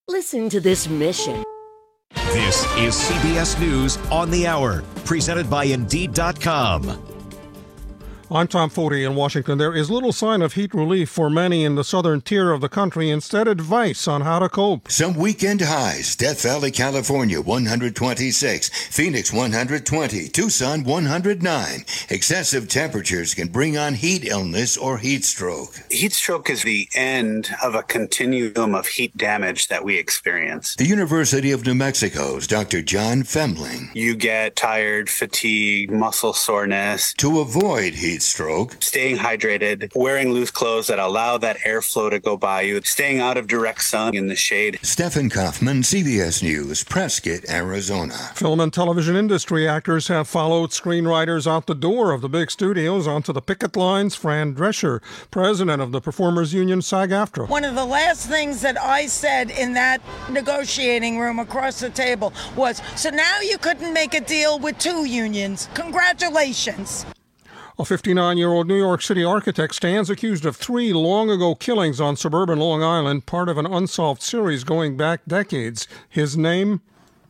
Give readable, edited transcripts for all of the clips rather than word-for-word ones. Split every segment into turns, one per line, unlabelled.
Listen to this mission.
This is CBS News on the Hour, presented by Indeed.com.
I'm Tom Foti in Washington. There is little sign of heat relief for many in the southern tier of the country. Instead, advice on how to cope.
Some weekend highs. Death Valley, California, 126. Phoenix, 120. Tucson, 109. Excessive temperatures can bring on heat illness or heat stroke.
Heat stroke is the end of a continuum of heat damage that we experience.
The University of New Mexico's Dr. John Femling.
You get tired, fatigue, muscle soreness.
To avoid heat stroke,
staying hydrated, wearing loose clothes that allow that airflow to go by you, staying out of direct sun in the shade.
Stephen Kaufman, CBS News, Prescott, Arizona.
Film and television industry actors have followed screenwriters out the door of the big studios onto the picket lines. Fran Drescher, president of the Performers Union SAG-AFTRA.
One of the last things that I said in that negotiating room across the table was, so now you couldn't make a deal with two unions. Congratulations.
A 59-year-old New York City architect stands accused of 3 long-ago killings on suburban Long Island, part of an unsolved series going back decades. His name?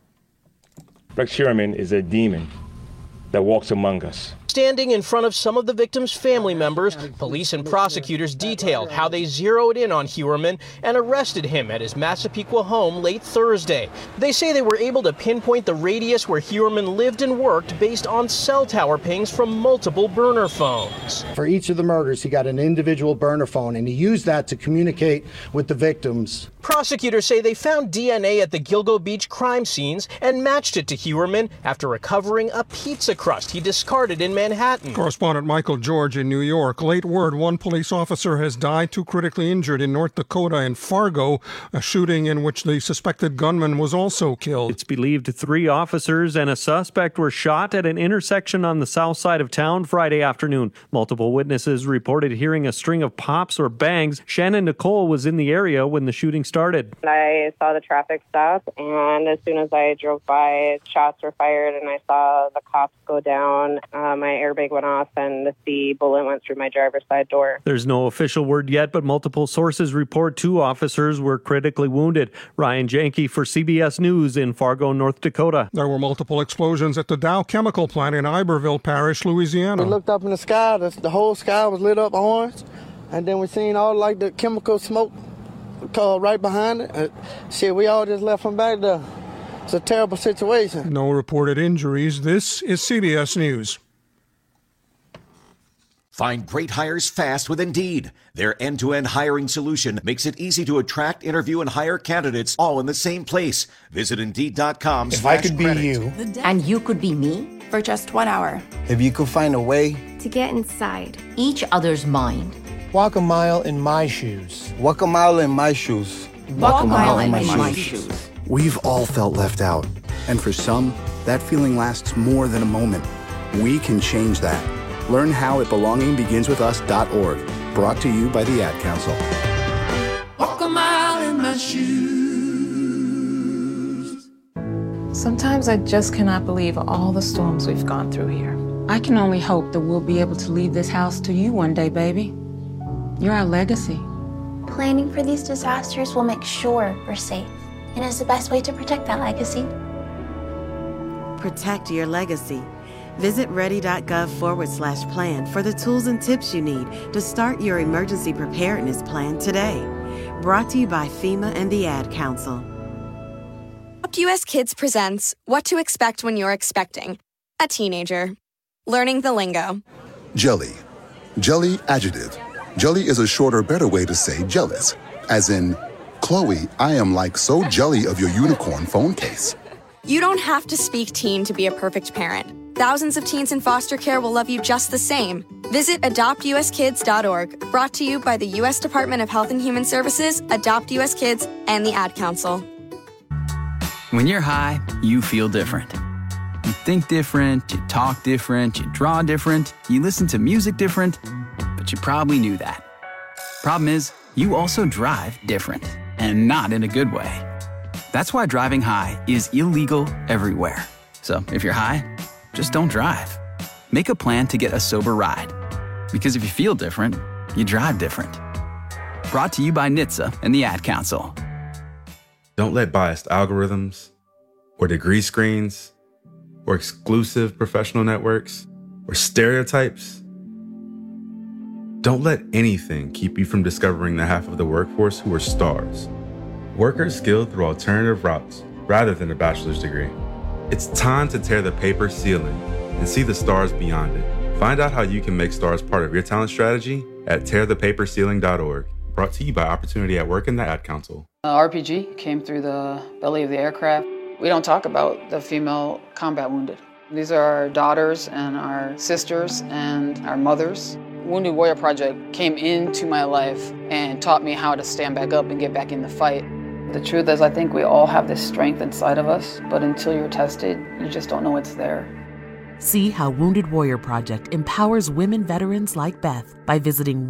Rex Heuermann is a demon that walks among us.
Standing in front of some of the victims' family members, police and prosecutors detailed how they zeroed in on Heuermann and arrested him at his Massapequa home late Thursday. They say they were able to pinpoint the radius where Heuermann lived and worked based on cell tower pings from multiple burner phones.
For each of the murders, he got an individual burner phone, and he used that to communicate with the victims.
Prosecutors say they found DNA at the Gilgo Beach crime scenes and matched it to Heuermann after recovering a pizza crust he discarded in Manhattan.
Correspondent Michael George in New York. Late word, 1 police officer has died, 2 critically injured in North Dakota and Fargo, a shooting in which the suspected gunman was also killed.
It's believed 3 officers and a suspect were shot at an intersection on the south side of town Friday afternoon. Multiple witnesses reported hearing a string of pops or bangs. Shannon Nicole was in the area when the shooting started.
I saw the traffic stop, and as soon as I drove by, shots were fired, and I saw the cops go down. My airbag went off, and the bullet went through my driver's side door.
There's no official word yet, but multiple sources report 2 officers were critically wounded. Ryan Janke for CBS News in Fargo, North Dakota.
There were multiple explosions at the Dow Chemical Plant in Iberville Parish, Louisiana.
We looked up in the sky. The whole sky was lit up orange, and then we seen all the chemical smoke right behind it. We all just left from back there. It's a terrible situation.
No reported injuries. This is CBS News.
Find great hires fast with Indeed. Their end-to-end hiring solution makes it easy to attract, interview, and hire candidates all in the same place. Visit Indeed.com/credit.
If I could be you.
And you could be me for just 1 hour.
If you could find a way
to get inside each other's mind.
Walk a mile in my shoes. Walk a mile in my shoes.
Walk a mile in my shoes.
We've all felt left out. And for some, that feeling lasts more than a moment. We can change that. Learn how at belongingbeginswithus.org. Brought to you by the Ad Council.
Walk a mile in my shoes.
Sometimes I just cannot believe all the storms we've gone through here.
I can only hope that we'll be able to leave this house to you one day, baby. You're our legacy.
Planning for these disasters will make sure we're safe, and is the best way to protect that legacy.
Protect your legacy. Visit ready.gov/plan for the tools and tips you need to start your emergency preparedness plan today. Brought to you by FEMA and the Ad Council.
Adopt US Kids presents What to Expect When You're Expecting a Teenager. Learning the lingo.
Jelly. Jelly adjective. Jelly is a shorter, better way to say jealous. As in, Chloe, I am like so jelly of your unicorn phone case.
You don't have to speak teen to be a perfect parent. Thousands of teens in foster care will love you just the same. Visit adoptuskids.org. Brought to you by the U.S. Department of Health and Human Services, Adopt U.S. Kids, and the Ad Council.
When you're high, you feel different. You think different, you talk different, you draw different, you listen to music different, but you probably knew that. Problem is, you also drive different, and not in a good way. That's why driving high is illegal everywhere. So if you're high, just don't drive. Make a plan to get a sober ride. Because if you feel different, you drive different. Brought to you by NHTSA and the Ad Council.
Don't let biased algorithms or degree screens or exclusive professional networks or stereotypes. Don't let anything keep you from discovering the half of the workforce who are stars. Workers skilled through alternative routes rather than a bachelor's degree. It's time to tear the paper ceiling and see the stars beyond it. Find out how you can make stars part of your talent strategy at tearthepaperceiling.org. Brought to you by Opportunity at Work and the Ad Council.
RPG came through the belly of the aircraft. We don't talk about the female combat wounded. These are our daughters and our sisters and our mothers. Wounded Warrior Project came into my life and taught me how to stand back up and get back in the fight. The truth is, I think we all have this strength inside of us, but until you're tested, you just don't know it's there.
See how Wounded Warrior Project empowers women veterans like Beth by visiting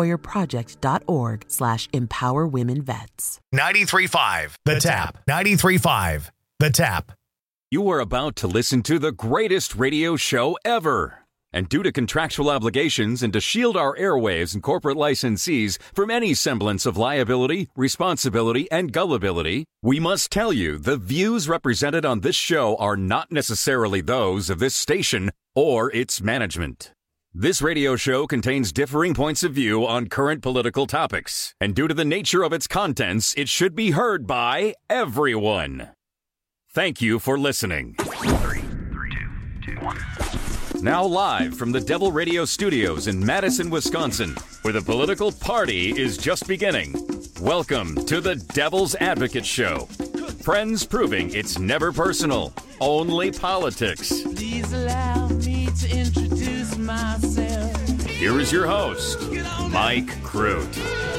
woundedwarriorproject.org/empowerwomenvets.
93.5 The Tap. 93.5 The Tap.
You are about to listen to the greatest radio show ever. And due to contractual obligations and to shield our airwaves and corporate licensees from any semblance of liability, responsibility, and gullibility, we must tell you the views represented on this show are not necessarily those of this station or its management. This radio show contains differing points of view on current political topics, and due to the nature of its contents, it should be heard by everyone. Thank you for listening.
3, 2, 1.
Now live from the Devil Radio Studios in Madison, Wisconsin, where the political party is just beginning. Welcome to the Devil's Advocate Show. Friends proving it's never personal, only politics.
Please allow me to introduce myself.
Here is your host, Mike Crute.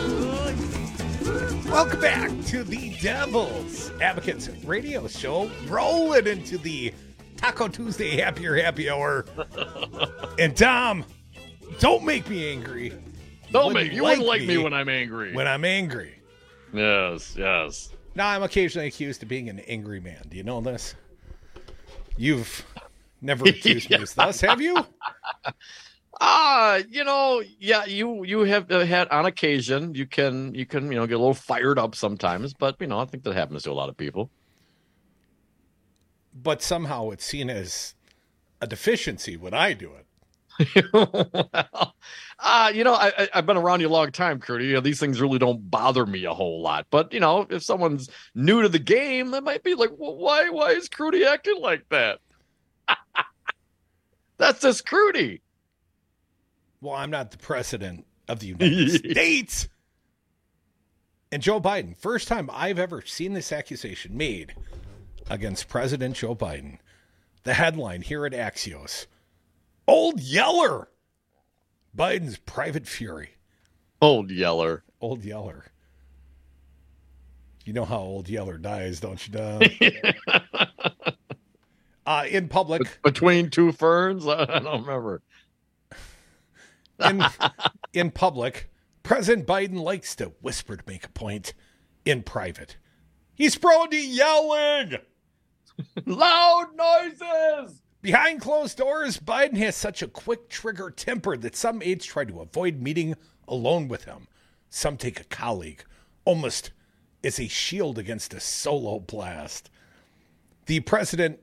Welcome back to the Devil's Advocates Radio Show. Rolling into the Taco Tuesday happy hour. And Tom, don't make me angry.
You wouldn't like me when I'm angry.
When I'm angry.
Yes.
Now, I'm occasionally accused of being an angry man. Do you know this? You've never accused me of this, have you?
You have had on occasion. You can get a little fired up sometimes, but I think that happens to a lot of people.
But somehow it's seen as a deficiency when I do it.
I've been around you a long time, Curdy. These things really don't bother me a whole lot. But, if someone's new to the game, they might be like, well, why is Crudy acting like that? That's just Crudy.
Well, I'm not the president of the United States. And Joe Biden, first time I've ever seen this accusation made against President Joe Biden. The headline here at Axios: Old Yeller, Biden's private fury.
Old Yeller.
You know how Old Yeller dies, don't you, Don? In public.
Between two ferns? I don't remember.
In public, President Biden likes to whisper to make a point. In private, he's prone to yelling.
Loud noises!
Behind closed doors, Biden has such a quick trigger temper that some aides try to avoid meeting alone with him. Some take a colleague, almost as a shield against a solo blast. The president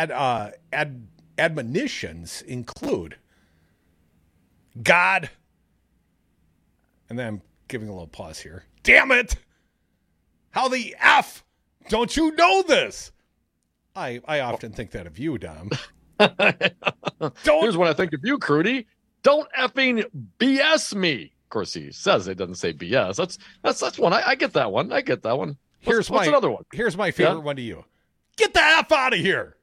admonitions include God, and then I'm giving a little pause here. Damn it! How the F don't you know this? I often think that of you, Dom.
Here's what I think of you, Crudy. Don't effing BS me. Of course, he says it doesn't say BS. That's one. I get that one. What's another one?
Here's my favorite one to you. Get the F out of here.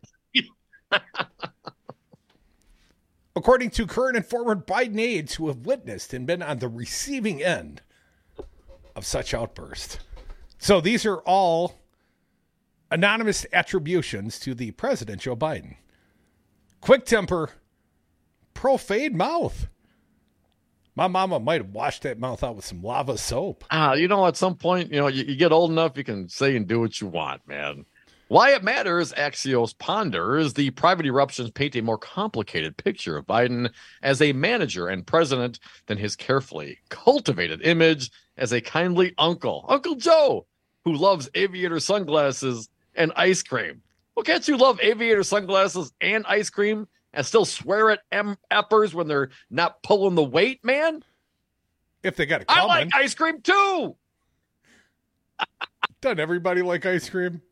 According to current and former Biden aides who have witnessed and been on the receiving end of such outbursts. So these are all anonymous attributions to the president, Joe Biden. Quick temper, profane mouth. My mama might have washed that mouth out with some lava soap.
At some point, you get old enough, you can say and do what you want, man. Why it matters, Axios ponders, the private eruptions paint a more complicated picture of Biden as a manager and president than his carefully cultivated image as a kindly uncle. Uncle Joe, who loves aviator sunglasses and ice cream. Well, can't you love aviator sunglasses and ice cream and still swear at M-uppers when they're not pulling the weight, man?
If they got it
I
coming.
like ice cream too.
Doesn't everybody like ice cream?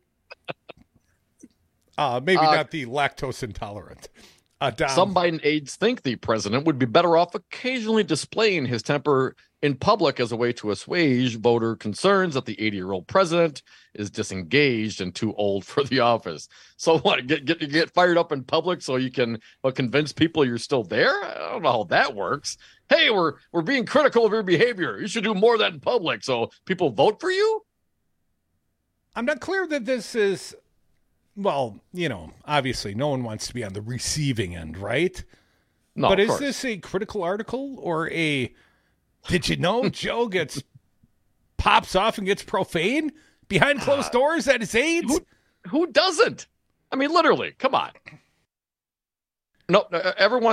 Maybe not the lactose intolerant.
Some Biden aides think the president would be better off occasionally displaying his temper in public as a way to assuage voter concerns that the 80-year-old president is disengaged and too old for the office. So what? Get fired up in public so you can convince people you're still there? I don't know how that works. Hey, we're being critical of your behavior. You should do more of that in public so people vote for you.
I'm not clear that this is. Well, obviously no one wants to be on the receiving end, right?
No,
but
of
is
course.
this a critical article or a, did you know Joe pops off and gets profane behind closed doors at his aides?
Who doesn't? I mean, literally, come on. No, everyone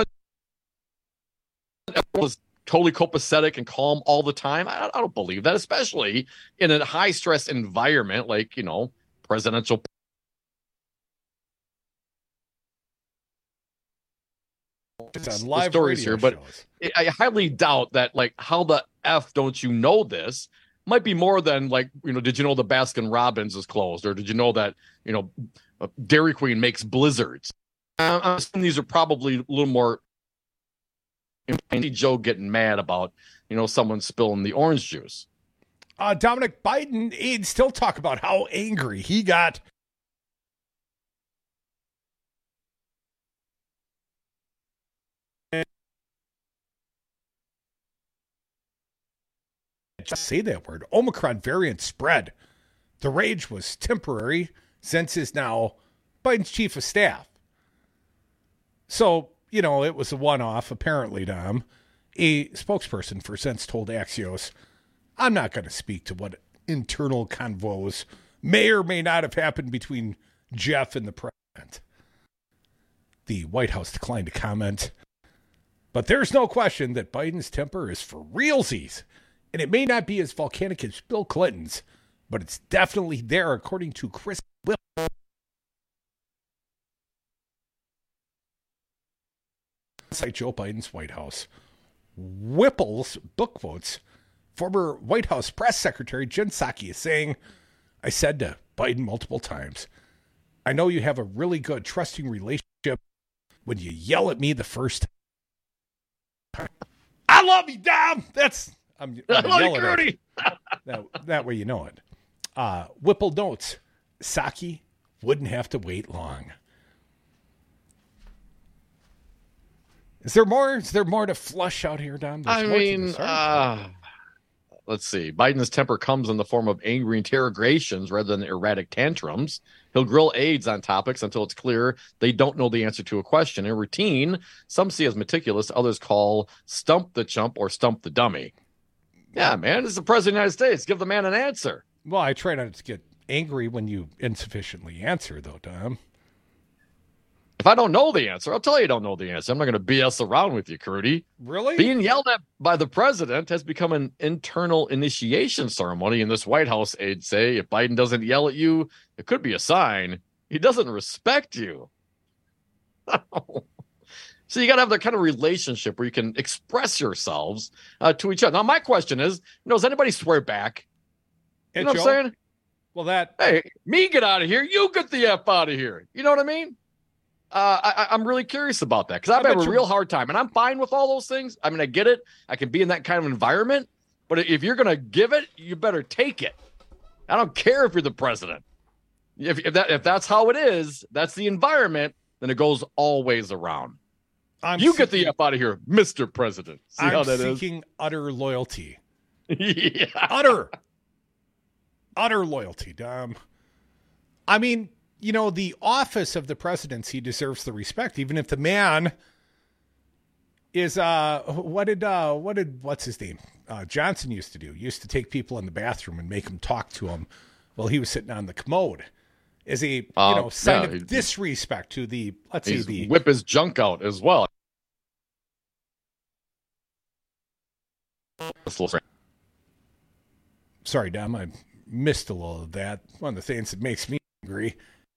was totally copacetic and calm all the time. I don't believe that, especially in a high-stress environment like, presidential.
It's on live
stories
radio
here, but
shows.
I highly doubt that, like, how the F don't you know this might be more than, like, did you know the Baskin Robbins is closed? Or did you know that, Dairy Queen makes blizzards? I'm assuming these are probably a little more. I see Joe getting mad about, someone spilling the orange juice.
Dominic, Biden aides still talk about how angry he got. Just say that word. Omicron variant spread. The rage was temporary. Sense is now Biden's chief of staff. So, it was a one-off, apparently, Dom. A spokesperson for Sense told Axios, I'm not going to speak to what internal convos may or may not have happened between Jeff and the president. The White House declined to comment. But there's no question that Biden's temper is for realsies. And it may not be as volcanic as Bill Clinton's, but it's definitely there, according to Chris Whipple. Inside Joe Biden's White House. Whipple's book quotes former White House press secretary Jen Psaki is saying, I said to Biden multiple times, I know you have a really good, trusting relationship when you yell at me the first time. I love you, Dom! I'm yelling at it. That way you know it. Whipple notes, Psaki wouldn't have to wait long. Is there more to flush out here, Dom?
Let's see. Biden's temper comes in the form of angry interrogations rather than erratic tantrums. He'll grill aides on topics until it's clear they don't know the answer to a question. In routine, some see as meticulous, others call stump the chump or stump the dummy. Yeah, man, this is the president of the United States. Give the man an answer.
Well, I try not to get angry when you insufficiently answer, though, Dom.
If I don't know the answer, I'll tell you I don't know the answer. I'm not going to BS around with you, Crudy.
Really?
Being yelled at by the president has become an internal initiation ceremony in this White House, aides say. If Biden doesn't yell at you, it could be a sign he doesn't respect you. So you got to have that kind of relationship where you can express yourselves to each other. Now, my question is, does anybody swear back? You know what I'm saying?
Well,
hey, me get out of here. You get the F out of here. You know what I mean? I'm really curious about that because I've had a real hard time, and I'm fine with all those things. I mean, I get it. I can be in that kind of environment, but if you're going to give it, you better take it. I don't care if you're the president. If that's how it is, that's the environment, then it goes always around. Get the F out of here, Mr. President. See how that is?
I'm seeking utter loyalty.
Yeah.
Utter loyalty, Dom. I mean, the office of the presidency deserves the respect, even if the man is what's his name? Johnson used to do. Used to take people in the bathroom and make them talk to him while he was sitting on the commode. Is a sign of disrespect to the
whip his junk out as well.
Sorry, Dom, I missed a little of that. One of the things that makes me angry.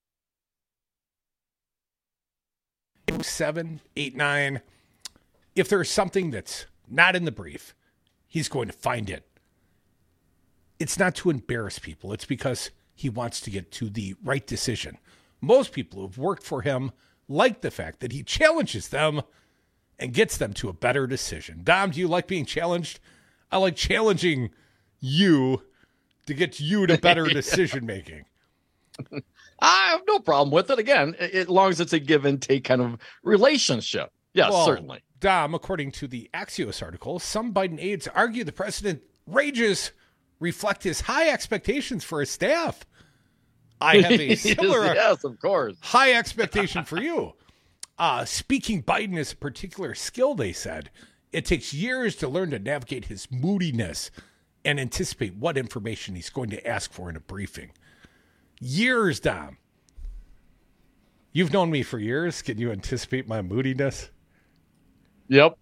789. If there's something that's not in the brief, he's going to find it. It's not to embarrass people. It's because he wants to get to the right decision. Most people who've worked for him like the fact that he challenges them and gets them to a better decision. Dom, do you like being challenged? I like challenging you to get you to better decision making.
I have no problem with it. Again, as long as it's a give and take kind of relationship. Yes, well, certainly.
Dom, according to the Axios article, some Biden aides argue the president's rages reflect his high expectations for his staff. I have a similar
yes, of course.
high expectation for you. Speaking Biden is a particular skill, they said. It takes years to learn to navigate his moodiness and anticipate what information he's going to ask for in a briefing. Years, Dom. You've known me for years. Can you anticipate my moodiness?
Yep.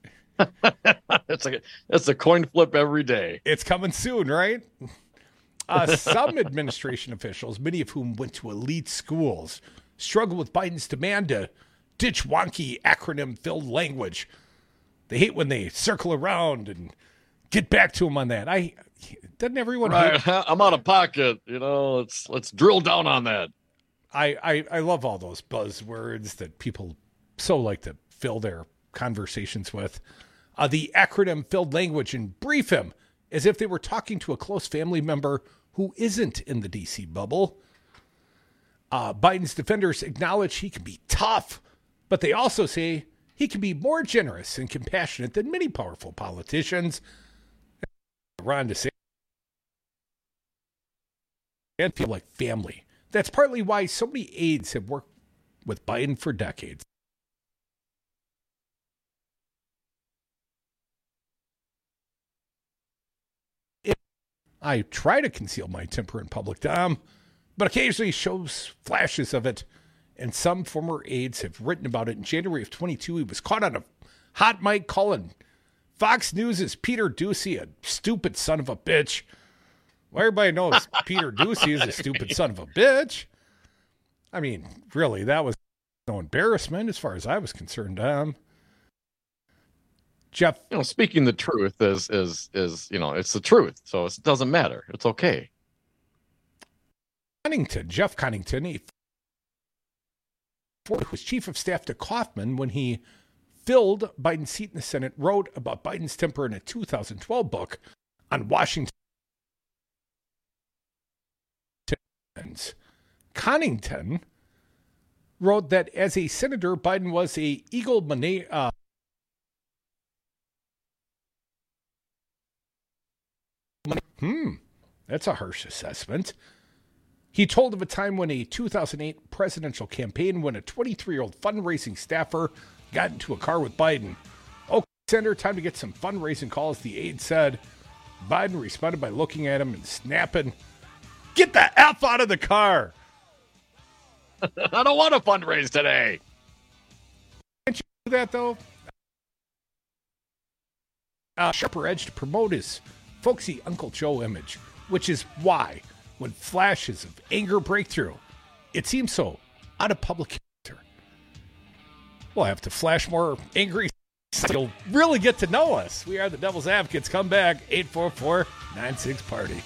It's a coin flip every day.
It's coming soon, right? Some administration officials, many of whom went to elite schools, struggle with Biden's demand to ditch wonky acronym-filled language. They hate when they circle around and get back to him on that. Doesn't everyone hate?
I'm out of pocket. Let's drill down on that.
I love all those buzzwords that people so like to fill their conversations with. The acronym-filled language, and brief him as if they were talking to a close family member who isn't in the D.C. bubble. Biden's defenders acknowledge he can be tough, but they also say he can be more generous and compassionate than many powerful politicians. Ron DeSantis and feel like family. That's partly why so many aides have worked with Biden for decades. I try to conceal my temper in public, Dom, but occasionally shows flashes of it, and some former aides have written about it. In January of 22, he was caught on a hot mic calling Fox News' Peter Doocy a stupid son of a bitch. Well, everybody knows Peter Doocy is a stupid son of a bitch. I mean, really, that was no embarrassment as far as I was concerned, Dom. Jeff,
speaking the truth is it's the truth, so it doesn't matter. It's okay.
Jeff Connington, who was chief of staff to Kaufman when he filled Biden's seat in the Senate, wrote about Biden's temper in a 2012 book on Washington. Connington wrote that as a senator, Biden was a egomaniac. That's a harsh assessment. He told of a time when a 2008 presidential campaign when a 23-year-old fundraising staffer got into a car with Biden. Okay, Senator, time to get some fundraising calls, the aide said. Biden responded by looking at him and snapping, "Get the F out of the car."
I don't want to fundraise today.
Can't you do that, though? Sharper edge to promote his folksy Uncle Joe image, which is why, when flashes of anger break through, it seems so out of public character. We'll have to flash more angry. You'll really get to know us. We are the Devil's Advocates. Come back, 844-96-PARTY.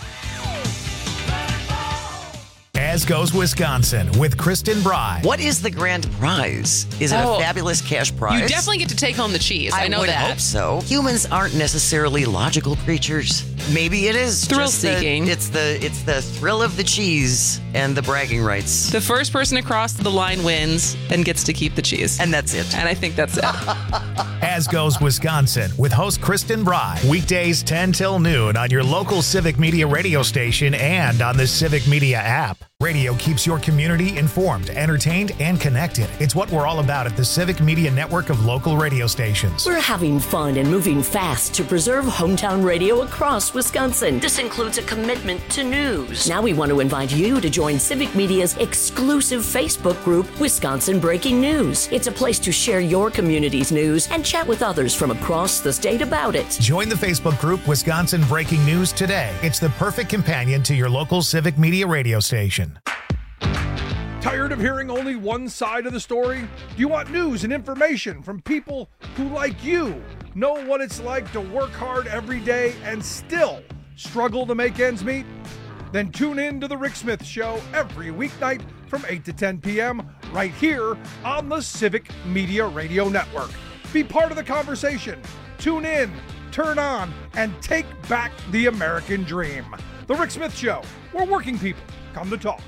As Goes Wisconsin with Kristen Bry.
What is the grand prize? Is it a fabulous cash prize?
You definitely get to take home the cheese. I know that.
I hope so. Humans aren't necessarily logical creatures. Maybe it is
thrill-seeking.
It's the thrill of the cheese and the bragging rights.
The first person across the line wins and gets to keep the cheese.
And that's it.
And I think that's it.
As Goes Wisconsin with host Kristen Bry. Weekdays 10 till noon on your local Civic Media radio station and on the Civic Media app. Radio keeps your community informed, entertained, and connected. It's what we're all about at the Civic Media Network of local radio stations.
We're having fun and moving fast to preserve hometown radio across Wisconsin. This includes a commitment to news. Now we want to invite you to join Civic Media's exclusive Facebook group, Wisconsin Breaking News. It's a place to share your community's news and chat with others from across the state about it.
Join the Facebook group Wisconsin Breaking News today. It's the perfect companion to your local Civic Media radio station.
Tired of hearing only one side of the story? Do you want news and information from people who, like you, know what it's like to work hard every day and still struggle to make ends meet? Then tune in to The Rick Smith Show every weeknight from 8 to 10 p.m. right here on the Civic Media Radio Network. Be part of the conversation. Tune in, turn on, and take back the American dream. The Rick Smith Show, where working people come to talk.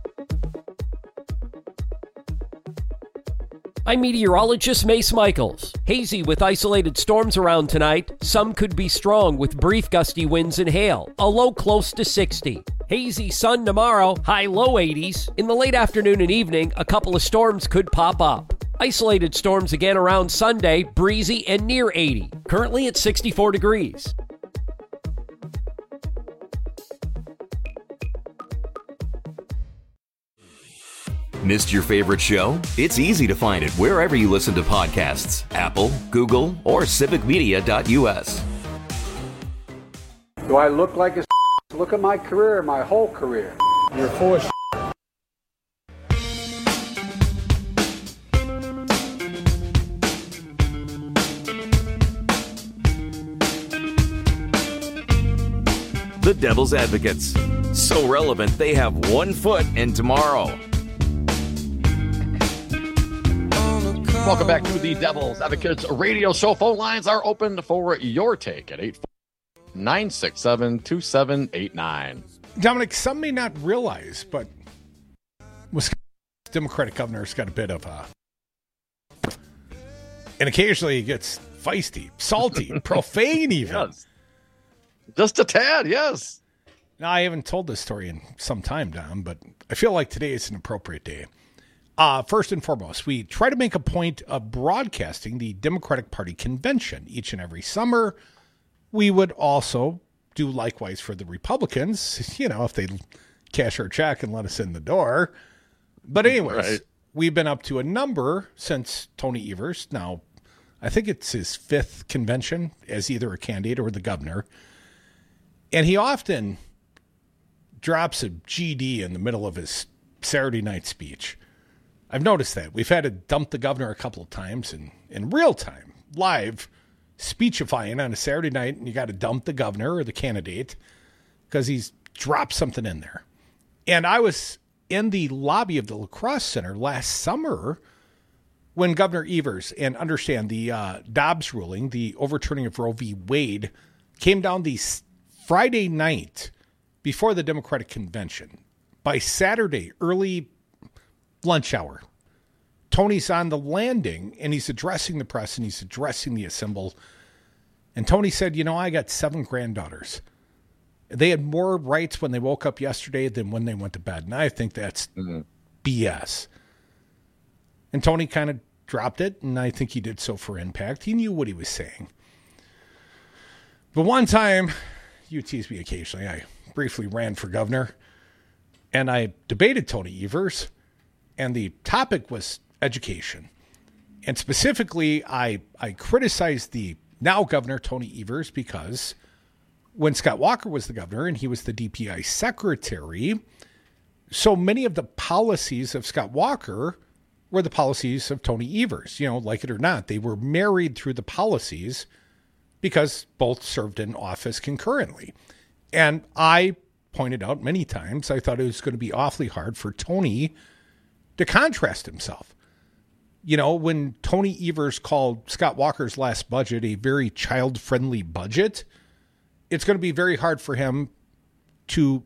I'm meteorologist Mace Michaels. Hazy with isolated storms around tonight. Some could be strong with brief gusty winds and hail. A low close to 60. Hazy sun tomorrow, high low 80s. In the late afternoon and evening, a couple of storms could pop up. Isolated storms again around Sunday, breezy and near 80. Currently at 64 degrees.
Missed your favorite show? It's easy to find it wherever you listen to podcasts. Apple, Google, or civicmedia.us.
Do I look like a Look at my career, my whole career. You're full of
The Devil's Advocates. So relevant, they have 1 foot in tomorrow.
Welcome back to the Devil's Advocates radio show. Phone lines are open for your take at 849-667-2789.
Dominic, some may not realize, but Wisconsin Democratic governor's got a bit of a... And occasionally he gets feisty, salty, profane even.
Yes. Just a tad, yes.
Now, I haven't told this story in some time, Dom, but I feel like today is an appropriate day. First and foremost, we try to make a point of broadcasting the Democratic Party convention each and every summer. We would also do likewise for the Republicans, you know, if they cash our check and let us in the door. But anyways, right. We've been up to a number since Tony Evers. Now, I think it's his 5th convention as either a candidate or the governor. And he often drops a GD in the middle of his Saturday night speech. I've noticed that. We've had to dump the governor a couple of times in real time, live, speechifying on a Saturday night, and you got to dump the governor or the candidate because he's dropped something in there. And I was in the lobby of the La Crosse Center last summer when Governor Evers, and understand the Dobbs ruling, the overturning of Roe v. Wade, came down the Friday night before the Democratic convention. By Saturday, early lunch hour, Tony's on the landing and he's addressing the press and he's addressing the assemble. And Tony said, you know, I got 7 granddaughters. They had more rights when they woke up yesterday than when they went to bed. And I think that's BS. And Tony kind of dropped it, and I think he did so for impact. He knew what he was saying. But one time, you tease me occasionally, I briefly ran for governor, and I debated Tony Evers, and the topic was education. And specifically, I criticized the now governor, Tony Evers, because when Scott Walker was the governor and he was the DPI secretary, so many of the policies of Scott Walker were the policies of Tony Evers. You know, like it or not, they were married through the policies because both served in office concurrently. And I pointed out many times, I thought it was going to be awfully hard for Tony to contrast himself. You know, when Tony Evers called Scott Walker's last budget a very child-friendly budget, it's going to be very hard for him to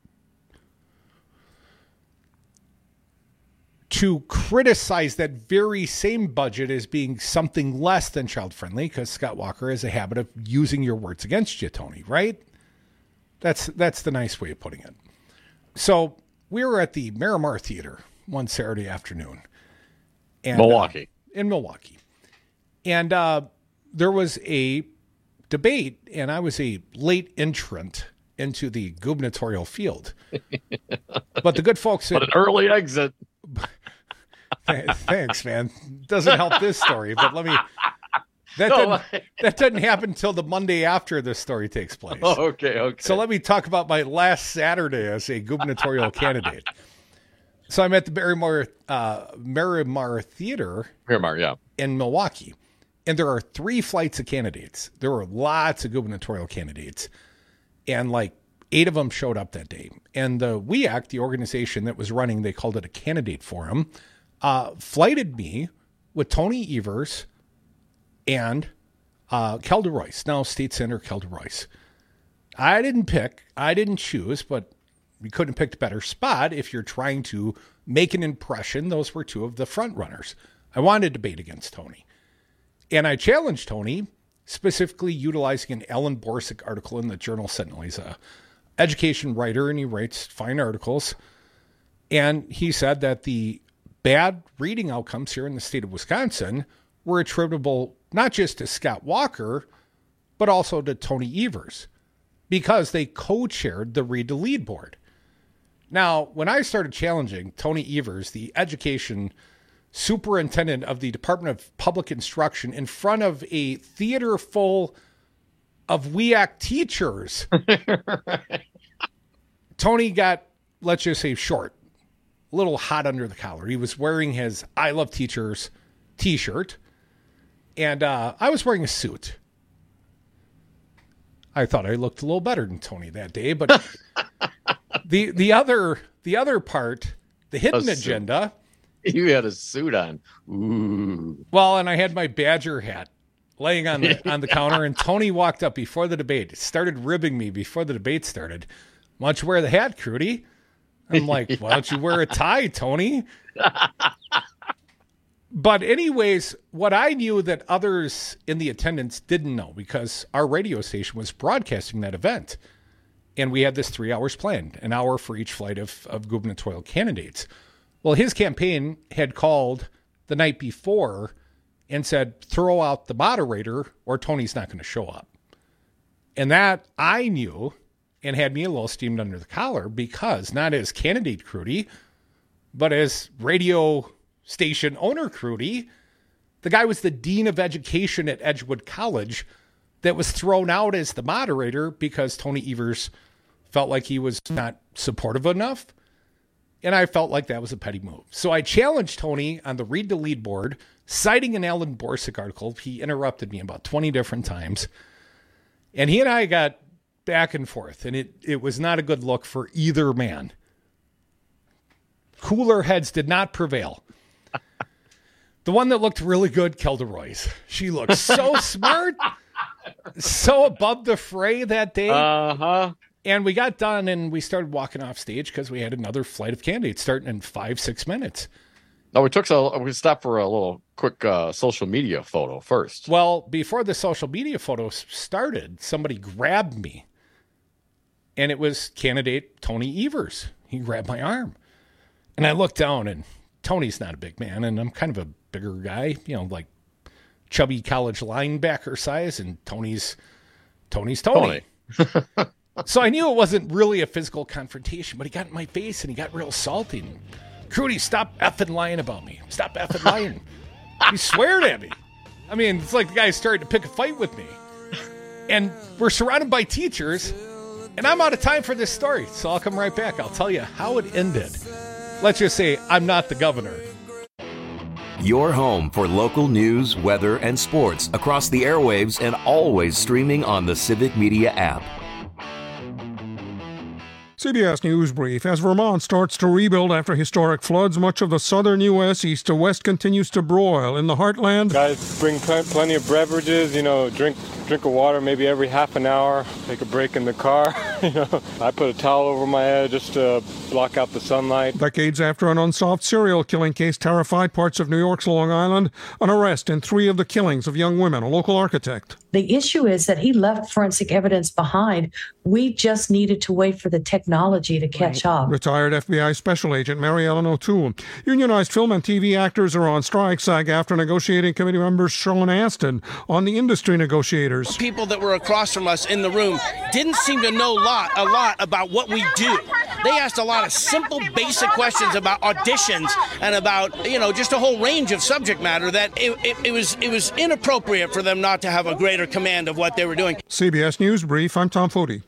criticize that very same budget as being something less than child-friendly, because Scott Walker has a habit of using your words against you, Tony, right? That's the nice way of putting it. So we were at the Miramar Theater one Saturday afternoon. And,
Milwaukee.
In Milwaukee. And there was a debate, and I was a late entrant into the gubernatorial field. But the good folks said...
But an early exit.
Thanks, man. Doesn't help this story, but let me... That doesn't happen until the Monday after this story takes place.
Oh, okay.
So let me talk about my last Saturday as a gubernatorial candidate. So I'm at the Miramar Theater.
Miramar, yeah.
In Milwaukee. And there are 3 flights of candidates. There were lots of gubernatorial candidates. And like 8 of them showed up that day. And the WEAC, the organization that was running, they called it a candidate forum, flighted me with Tony Evers and Kelda Royce, now State Senator Kelda Royce. I didn't choose, but we couldn't have picked a better spot if you're trying to make an impression. Those were 2 of the front runners. I wanted to debate against Tony. And I challenged Tony, specifically utilizing an Alan Borsick article in the Journal Sentinel. He's an education writer, and he writes fine articles. And he said that the bad reading outcomes here in the state of Wisconsin were attributable not just to Scott Walker, but also to Tony Evers, because they co-chaired the Read to Lead board. Now, when I started challenging Tony Evers, the education superintendent of the Department of Public Instruction, in front of a theater full of WEAC teachers, Tony got, let's just say, short, a little hot under the collar. He was wearing his I Love Teachers t-shirt, and I was wearing a suit. I thought I looked a little better than Tony that day, but the other part, the hidden agenda.
You had a suit on. Ooh.
Well, and I had my Badger hat laying on the counter, and Tony walked up before the debate, started ribbing me before the debate started. Why don't you wear the hat, Crudy? I'm like, why don't you wear a tie, Tony? But anyways, what I knew that others in the attendance didn't know, because our radio station was broadcasting that event. And we had this 3 hours planned, an hour for each flight of gubernatorial candidates. Well, his campaign had called the night before and said, throw out the moderator or Tony's not going to show up. And that I knew and had me a little steamed under the collar, because not as candidate Crudy, but as radio station owner Crudy, the guy was the dean of education at Edgewood College that was thrown out as the moderator because Tony Evers felt like he was not supportive enough. And I felt like that was a petty move. So I challenged Tony on the Read to Lead board, citing an Alan Borsick article. He interrupted me about 20 different times. And he and I got back and forth, and it was not a good look for either man. Cooler heads did not prevail. The one that looked really good, Kelda Royce. She looked so smart, so above the fray that day.
Uh-huh.
And we got done, and we started walking off stage because we had another flight of candidates starting in 5-6 minutes.
No, we stopped for a little quick social media photo first.
Well, before the social media photo started, somebody grabbed me, and it was candidate Tony Evers. He grabbed my arm, and I looked down, and Tony's not a big man, and I'm kind of a bigger guy, like chubby college linebacker size, and Tony's Tony. So I knew it wasn't really a physical confrontation, but he got in my face and he got real salty. Crudy, stop effing lying about me. Stop effing lying. He sweared at me. I mean, it's like the guy started to pick a fight with me. And we're surrounded by teachers, and I'm out of time for this story, so I'll come right back. I'll tell you how it ended. Let's just say I'm not the governor.
Your home for local news, weather, and sports across the airwaves and always streaming on the Civic Media app.
CBS News Brief. As Vermont starts to rebuild after historic floods, much of the southern U.S. east to west continues to broil. In the heartland,
guys bring plenty of beverages, drink of water maybe every half an hour, take a break in the car. I put a towel over my head just to block out the sunlight.
Decades after an unsolved serial killing case terrified parts of New York's Long Island, an arrest in 3 of the killings of young women, a local architect.
The issue is that he left forensic evidence behind. We just needed to wait for the technology to catch up.
Retired FBI Special Agent Mary Ellen O'Toole. Unionized film and TV actors are on strike. SAG-AFTRA negotiating committee member Sean Astin on the industry negotiators.
People that were across from us in the room didn't seem to know a lot about what we do. They asked a lot of simple, basic questions about auditions and about, just a whole range of subject matter that it was inappropriate for them not to have a greater command of what they were doing.
CBS News Brief, I'm Tom Foti.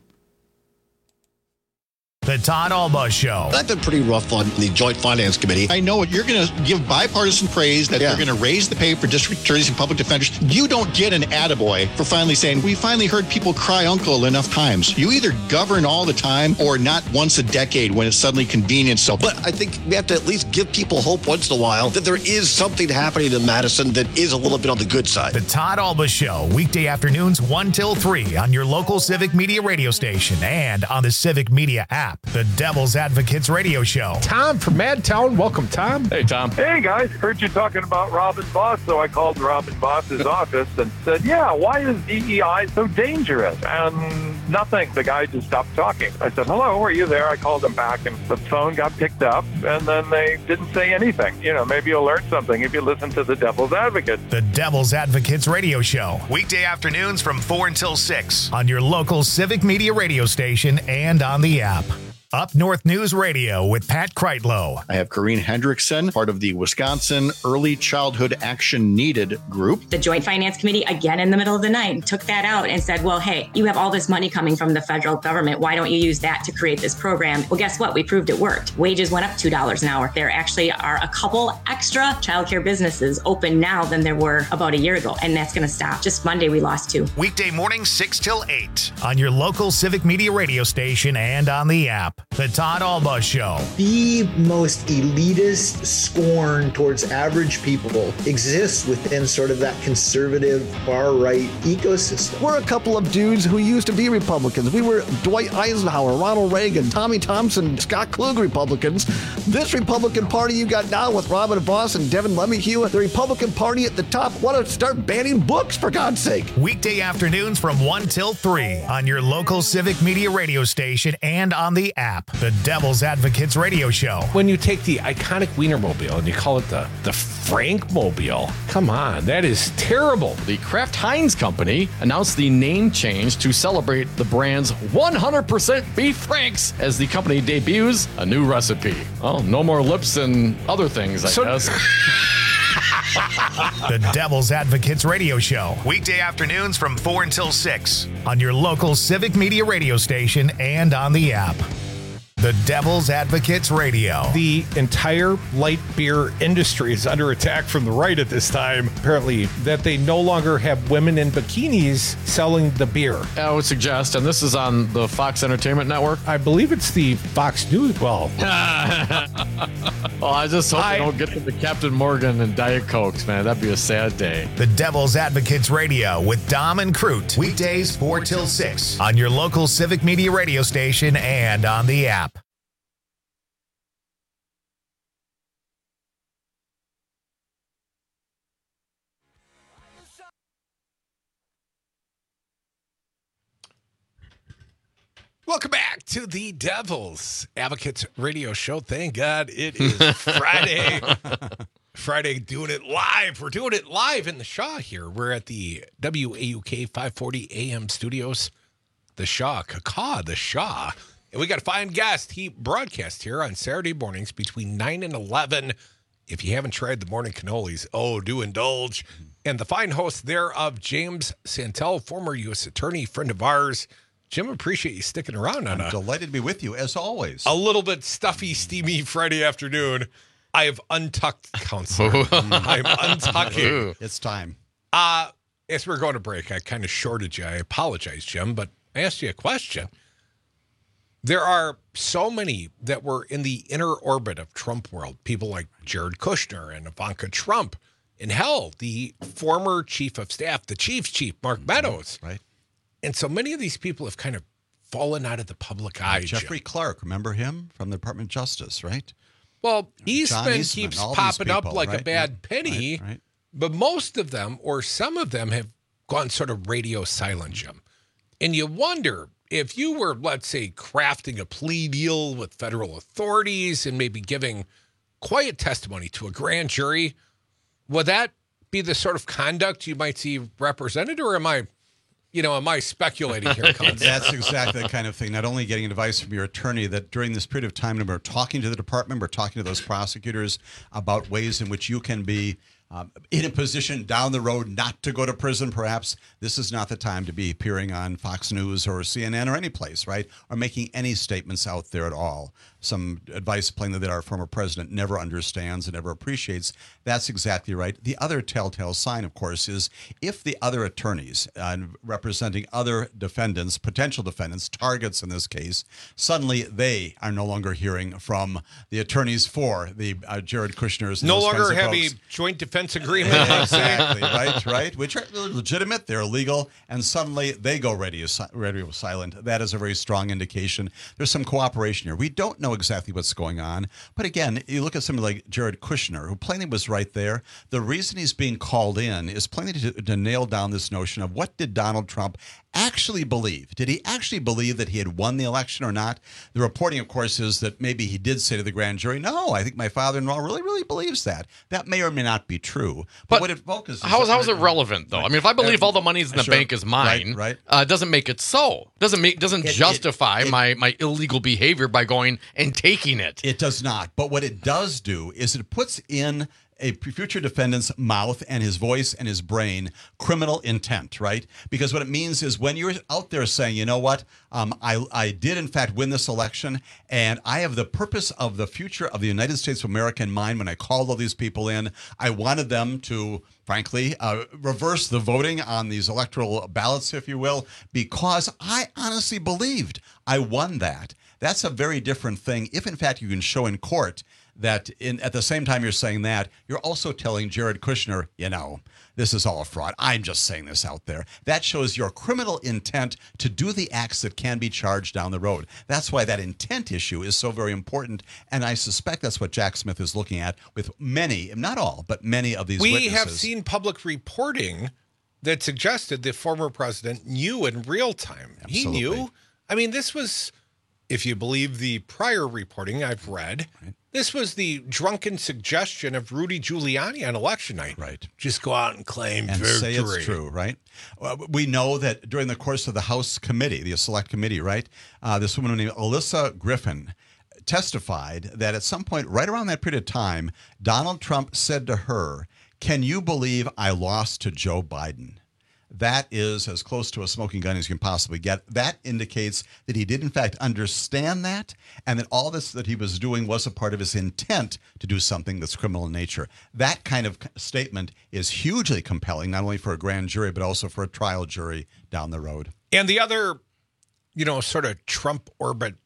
The Todd Alba Show.
I've been pretty rough on the Joint Finance Committee. I know you're going to give bipartisan praise that they're going to raise the pay for district attorneys and public defenders. You don't get an attaboy for finally saying, we finally heard people cry uncle enough times. You either govern all the time or not once a decade when it's suddenly convenient. So, but I think we have to at least give people hope once in a while that there is something happening in Madison that is a little bit on the good side.
The Todd Alba Show, weekday afternoons 1 till 3 on your local Civic Media radio station and on the Civic Media app. The Devil's Advocates Radio Show.
Tom from Madtown. Welcome, Tom.
Hey, Tom.
Hey, guys. Heard you talking about Robin Voss, so I called Robin Voss's office and said, why is DEI so dangerous? And nothing. The guy just stopped talking. I said, hello, are you there? I called him back, and the phone got picked up, and then they didn't say anything. Maybe you'll learn something if you listen to the Devil's Advocate.
The Devil's Advocates Radio Show. Weekday afternoons from 4 until 6 on your local Civic Media radio station and on the app. Up North News Radio with Pat Kreitlow.
I have Corrine Hendrickson, part of the Wisconsin Early Childhood Action Needed group.
The Joint Finance Committee, again in the middle of the night, took that out and said, well, hey, you have all this money coming from the federal government. Why don't you use that to create this program? Well, guess what? We proved it worked. Wages went up $2 an hour. There actually are a couple extra childcare businesses open now than there were about a year ago, and that's going to stop. Just Monday, we lost 2.
Weekday mornings 6 till 8 on your local Civic Media radio station and on the app. The Todd Alba Show.
The most elitist scorn towards average people exists within sort of that conservative far-right ecosystem.
We're a couple of dudes who used to be Republicans. We were Dwight Eisenhower, Ronald Reagan, Tommy Thompson, Scott Klug Republicans. This Republican Party you got now with Robin Voss and Devin LeMahieu, the Republican Party at the top, want to start banning books, for God's sake.
Weekday afternoons from 1 till 3 on your local Civic Media radio station and on the app. The Devil's Advocates Radio Show.
When you take the iconic Wienermobile and you call it the Frankmobile, come on, that is terrible.
The Kraft Heinz Company announced the name change to celebrate the brand's 100% beef franks as the company debuts a new recipe. Well, no more lips and other things, I guess.
The Devil's Advocates Radio Show. Weekday afternoons from 4 until 6 on your local Civic Media radio station and on the app. The Devil's Advocates Radio.
The entire light beer industry is under attack from the right at this time, apparently, that they no longer have women in bikinis selling the beer.
I would suggest, and this is on the Fox Entertainment Network?
I believe it's the Fox News. Well,
I just hope they don't get to the Captain Morgan and Diet Cokes, man. That'd be a sad day.
The Devil's Advocates Radio with Dom and Crute. Weekdays 4 till 6 on your local Civic Media radio station and on the app.
welcome back to the Devil's Advocates Radio Show. Thank God it is Friday. Friday, doing it live. We're doing it live in the Shaw here. We're at the WAUK 540 AM studios. The Shaw, the Shaw. And we got a fine guest. He broadcasts here on Saturday mornings between 9 and 11. If you haven't tried the morning cannolis, do indulge. And the fine host thereof, James Santel, former U.S. attorney, friend of ours. Jim, appreciate you sticking around on
I'm delighted to be with you, as always.
A little bit stuffy, steamy Friday afternoon. I have untucked, counselor. I'm untucking.
It's time.
As we're going to break, I kind of shorted you. I apologize, Jim, but I asked you a question. There are so many that were in the inner orbit of Trump world. People like Jared Kushner and Ivanka Trump. And hell, the former chief of staff, the chief's chief, Mark Meadows.
Right.
And so many of these people have kind of fallen out of the public eye.
Jeffrey Clark, remember him from the Department of Justice, right?
Well, Eastman keeps popping up like a bad penny.
Right.
But most of them, or some of them, have gone sort of radio silent, Jim. And you wonder if you were, let's say, crafting a plea deal with federal authorities and maybe giving quiet testimony to a grand jury, would that be the sort of conduct you might see represented, or am I speculating here?
That's exactly the kind of thing. Not only getting advice from your attorney, that during this period of time, we're talking to the department, we're talking to those prosecutors about ways in which you can be in a position down the road not to go to prison, perhaps. This is not the time to be appearing on Fox News or CNN or any place, right? Or making any statements out there at all. Some advice plainly that our former president never understands and never appreciates. That's exactly right. The other telltale sign, of course, is if the other attorneys representing other defendants, potential defendants, targets in this case, suddenly they are no longer hearing from the attorneys for the Jared Kushner's.
No longer have a joint defense agreement.
Exactly, right, which are legitimate, they're legal, and suddenly they go radio silent. That is a very strong indication there's some cooperation here. We don't know exactly what's going on, but again, you look at somebody like Jared Kushner, who plainly was right there. The reason he's being called in is plainly to nail down this notion of what did Donald Trump actually believe? Did he actually believe that he had won the election or not? The reporting, of course, is that maybe he did say to the grand jury, no, I think my father-in-law really, really believes that. That may or may not be true. But what it focuses
how is it relevant, though? Right. I mean, if I believe all the money's in the bank is mine, it doesn't make it so. Doesn't justify my illegal behavior by going and taking it.
It does not. But what it does do is it puts in a future defendant's mouth and his voice and his brain criminal intent, right? Because what it means is when you're out there saying, you know what, I did in fact win this election, and I have the purpose of the future of the United States of America in mind when I called all these people in. I wanted them to, frankly, reverse the voting on these electoral ballots, if you will, because I honestly believed I won that. That's a very different thing. If in fact you can show in court that at the same time you're saying that, you're also telling Jared Kushner, this is all a fraud. I'm just saying this out there. That shows your criminal intent to do the acts that can be charged down the road. That's why that intent issue is so very important, and I suspect that's what Jack Smith is looking at with many, not all, but many of these witnesses.
We have seen public reporting that suggested the former president knew in real time. Absolutely. He knew. I mean, this was, if you believe the prior reporting I've read, this was the drunken suggestion of Rudy Giuliani on election night.
Right.
Just go out and claim
and
victory.
Say it's true, right? We know that during the course of the House committee, the Select Committee, right, this woman named Alyssa Griffin testified that at some point right around that period of time, Donald Trump said to her, "Can you believe I lost to Joe Biden?" That is as close to a smoking gun as you can possibly get. That indicates that he did, in fact, understand that, and that all this that he was doing was a part of his intent to do something that's criminal in nature. That kind of statement is hugely compelling, not only for a grand jury, but also for a trial jury down the road.
And the other, sort of Trump orbit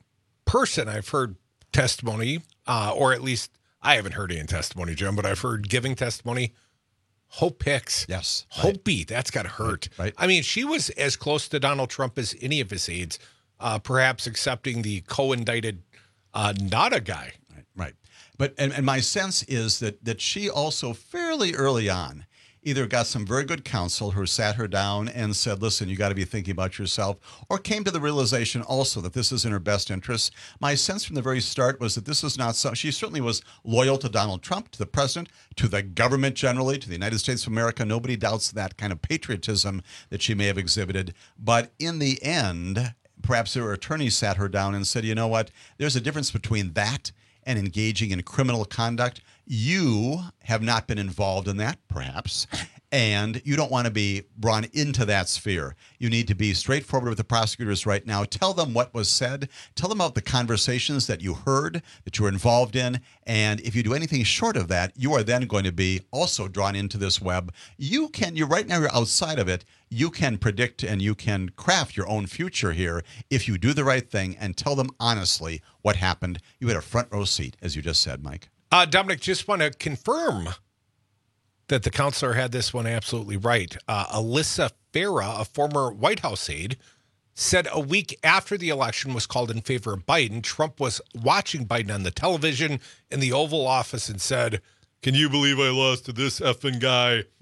person I've heard testimony, or at least I haven't heard any testimony, Jim, but I've heard giving testimony, Hope Hicks.
Yes.
Hope B. That's got to hurt.
Right.
I mean, she was as close to Donald Trump as any of his aides, perhaps accepting the co-indicted Nada guy.
Right. But and my sense is that she also fairly early on either got some very good counsel who sat her down and said, listen, you got to be thinking about yourself, or came to the realization also that this is in her best interest. My sense from the very start was that this is not so. She certainly was loyal to Donald Trump, to the president, to the government generally, to the United States of America. Nobody doubts that kind of patriotism that she may have exhibited. But in the end, perhaps her attorney sat her down and said, you know what, there's a difference between that and engaging in criminal conduct. You have not been involved in that, perhaps, and you don't want to be brought into that sphere. You need to be straightforward with the prosecutors right now. Tell them what was said. Tell them about the conversations that you heard, that you were involved in, and if you do anything short of that, you are then going to be also drawn into this web. You're right now, you're outside of it. You can predict and you can craft your own future here if you do the right thing and tell them honestly what happened. You had a front row seat, as you just said, Mike.
Dominic, just want to confirm that the counselor had this one absolutely right. Alyssa Farah, a former White House aide, said a week after the election was called in favor of Biden, Trump was watching Biden on the television in the Oval Office and said, "Can you believe I lost to this effing guy?"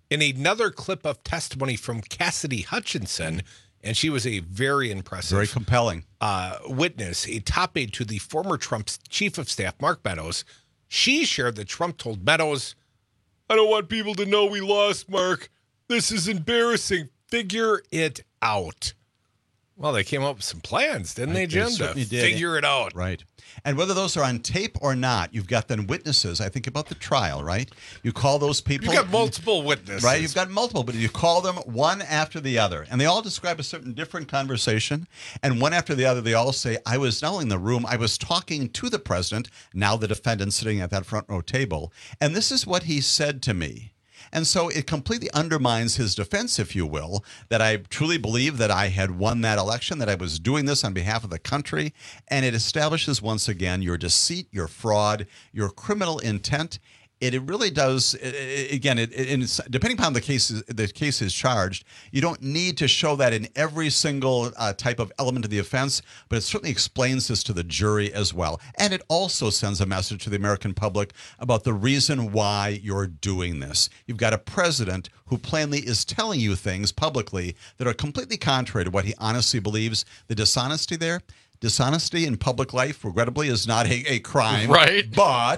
in another clip of testimony from Cassidy Hutchinson, and she was a very impressive,
very compelling
witness, a top aide to the former Trump's chief of staff, Mark Meadows. She shared that Trump told Meadows, "I don't want people to know we lost, Mark. This is embarrassing. Figure it out." Well, they came up with some plans, didn't they, Jim?
Certainly
to
did.
Figure it out.
Right. And whether those are on tape or not, you've got then witnesses. I think about the trial, right? You call those people.
You've got multiple witnesses.
Right, you've got multiple, but you call them one after the other. And they all describe a certain different conversation. And one after the other, they all say, I was not only in the room, I was talking to the president, now the defendant sitting at that front row table. And this is what he said to me. And so it completely undermines his defense, if you will, that I truly believe that I had won that election, that I was doing this on behalf of the country. And it establishes once again your deceit, your fraud, your criminal intent. It really does. Again, depending upon the case is charged, you don't need to show that in every single type of element of the offense, but it certainly explains this to the jury as well. And it also sends a message to the American public about the reason why you're doing this. You've got a president who plainly is telling you things publicly that are completely contrary to what he honestly believes. The dishonesty there. Dishonesty in public life, regrettably, is not a crime.
Right.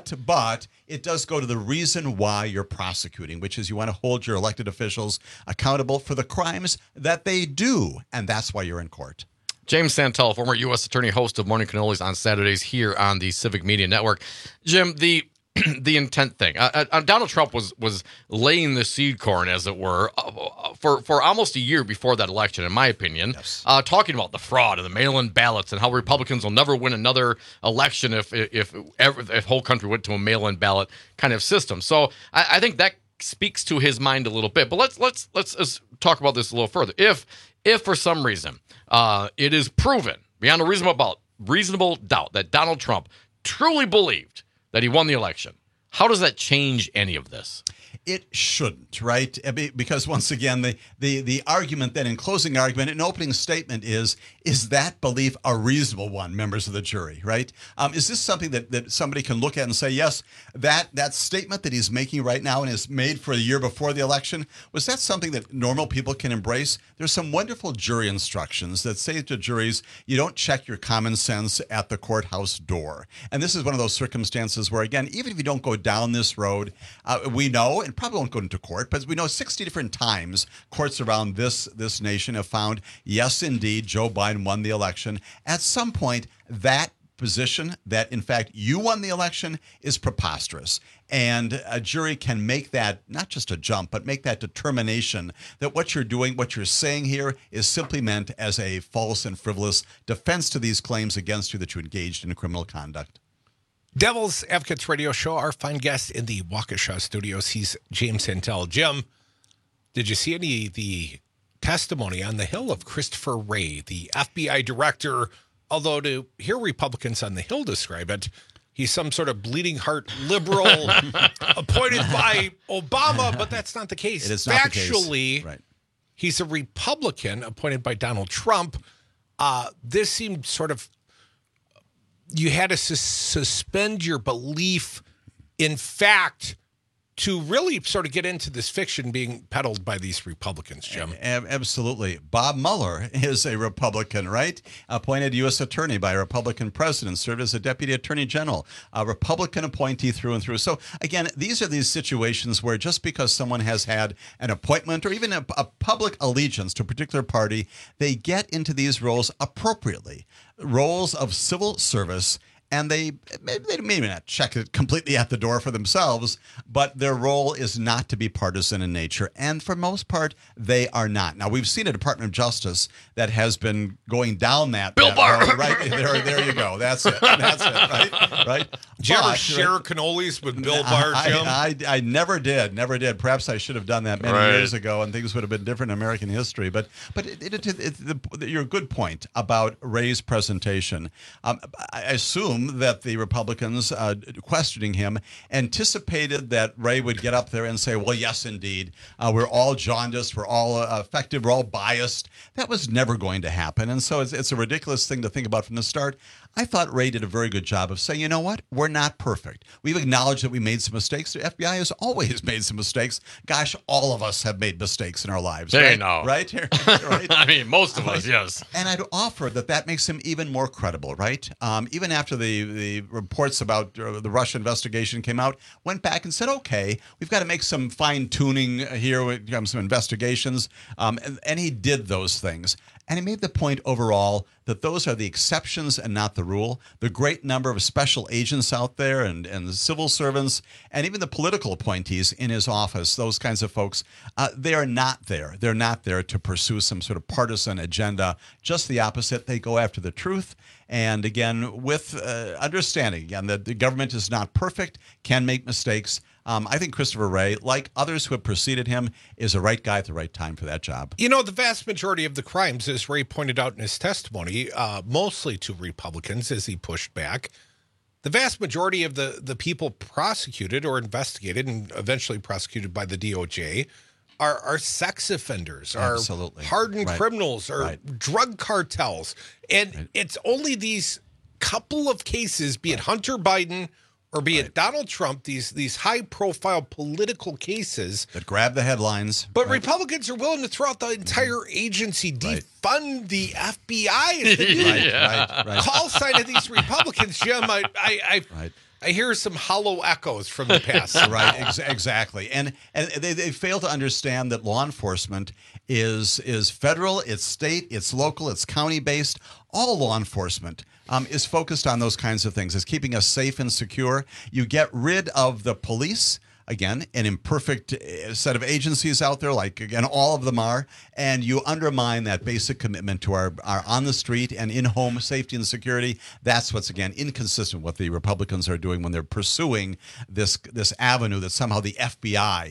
But it does go to the reason why you're prosecuting, which is you want to hold your elected officials accountable for the crimes that they do. And that's why you're in court.
James Santel, former U.S. Attorney, host of Morning Cannolis on Saturdays here on the Civic Media Network. Jim, the intent thing. Donald Trump was laying the seed corn, as it were, for almost a year before that election, in my opinion,
yes.
Talking about the fraud and the mail-in ballots and how Republicans will never win another election if whole country went to a mail-in ballot kind of system. So I think that speaks to his mind a little bit. But let's talk about this a little further. If for some reason it is proven beyond a reasonable doubt that Donald Trump truly believed that he won the election, how does that change any of this?
It shouldn't, right? Because once again, the argument then in closing argument, an opening statement is that belief a reasonable one, members of the jury, right? Is this something that somebody can look at and say, yes, that statement that he's making right now and is made for a year before the election, was that something that normal people can embrace? There's some wonderful jury instructions that say to juries, you don't check your common sense at the courthouse door. And this is one of those circumstances where, again, even if you don't go down this road, we know, and probably won't go into court, but we know 60 different times courts around this nation have found, yes, indeed, Joe Biden won the election. At some point, that position that, in fact, you won the election is preposterous. And a jury can make that, not just a jump, but make that determination that what you're doing, what you're saying here is simply meant as a false and frivolous defense to these claims against you that you engaged in criminal conduct.
Devil's Advocates Radio Show, our fine guest in the Waukesha studios, he's James Santel. Jim, did you see any of the testimony on the Hill of Christopher Wray, the FBI director? Although to hear Republicans on the Hill describe it, he's some sort of bleeding heart liberal appointed by Obama, but that's not the case.
It is not the case.
Factually,
right.
He's a Republican appointed by Donald Trump. This seemed sort of, you had to suspend your belief in fact to really sort of get into this fiction being peddled by these Republicans, Jim.
Absolutely. Bob Mueller is a Republican, right? Appointed U.S. attorney by a Republican president, served as a deputy attorney general, a Republican appointee through and through. So, again, these are these situations where just because someone has had an appointment or even a public allegiance to a particular party, they get into these roles appropriately, roles of civil service. And they may not check it completely at the door for themselves, but their role is not to be partisan in nature. And for most part, they are not. Now, we've seen a Department of Justice that has been going down that
Bill Barr.
road, right? There you go. That's it. Right?
Did you ever share cannolis with Bill Barr, Jim?
I never did. Perhaps I should have done that many years ago, and things would have been different in American history. But your good point about Wray's presentation. I assume assume that the Republicans questioning him anticipated that Wray would get up there and say, well, yes, indeed, we're all jaundiced, we're all affected, we're all biased. That was never going to happen. And so it's a ridiculous thing to think about from the start. I thought Wray did a very good job of saying, you know what? We're not perfect. We've acknowledged that we made some mistakes. The FBI has always made some mistakes. Gosh, all of us have made mistakes in our lives.
Hey,
right?
no.
Right? Right?
I mean, most of us, yes.
And I'd offer that makes him even more credible, right? Even after the reports about the Russia investigation came out, went back and said, okay, we've got to make some fine-tuning here, some investigations. And he did those things. And he made the point overall that those are the exceptions and not the rule. The great number of special agents out there and the civil servants and even the political appointees in his office, those kinds of folks, they are not there. They're not there to pursue some sort of partisan agenda. Just the opposite. They go after the truth. And again, with understanding, again, that the government is not perfect, can make mistakes. I think Christopher Wray, like others who have preceded him, is the right guy at the right time for that job.
You know, the vast majority of the crimes, as Wray pointed out in his testimony, mostly to Republicans as he pushed back, the vast majority of the people prosecuted or investigated and eventually prosecuted by the DOJ are sex offenders, are hardened criminals, or drug cartels. And it's only these couple of cases, be it Hunter Biden or be it Donald Trump, these high-profile political cases
that grab the headlines.
But Republicans are willing to throw out the entire agency, defund the FBI as the new call sign of these Republicans. Jim, I hear some hollow echoes from the past.
Exactly. And they fail to understand that law enforcement is federal, it's state, it's local, it's county-based. All law enforcement is focused on those kinds of things. It's keeping us safe and secure. You get rid of the police, again, an imperfect set of agencies out there, like, again, all of them are, and you undermine that basic commitment to our on-the-street and in-home safety and security. That's what's, again, inconsistent with what the Republicans are doing when they're pursuing this avenue that somehow the FBI